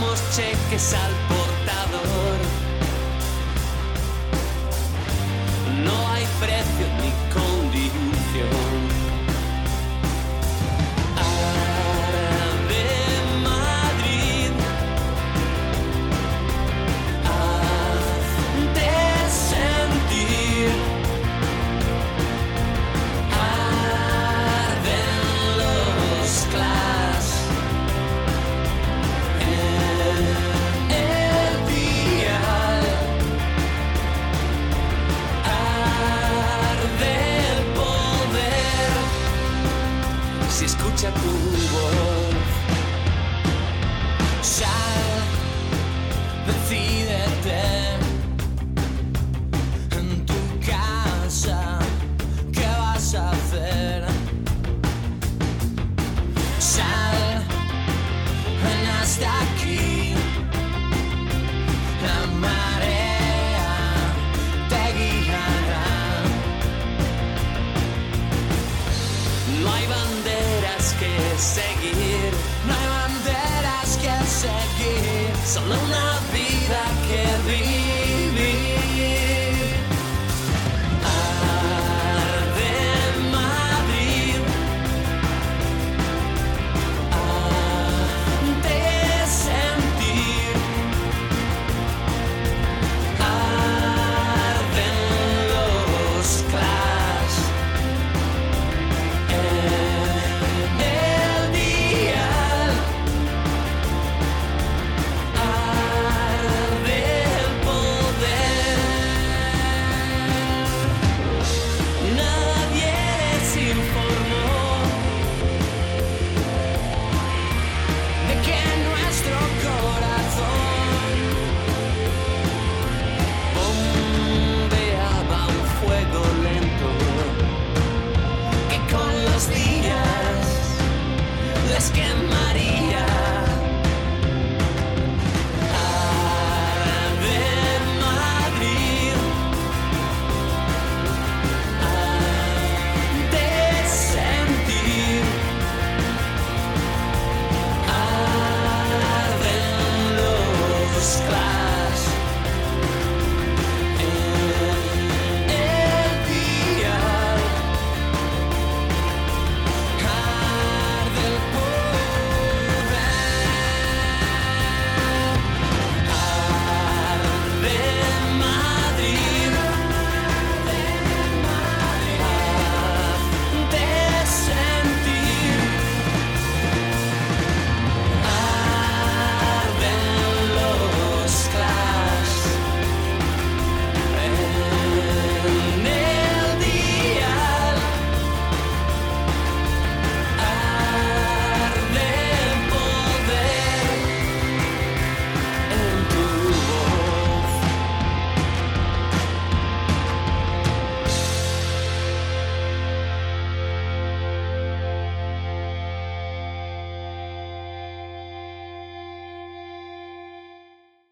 damos cheques al portador. No hay precio ni condición. Ave Madrid, hazte sentir. Arden los Clash en el dial. Arde el poder si escucha tu voz. Sal, decídete en tu casa. ¿Qué vas a hacer? Sal, ven hasta aquí. La marea te guiará. No hay banderas que seguir, no hay banderas que seguir, solo una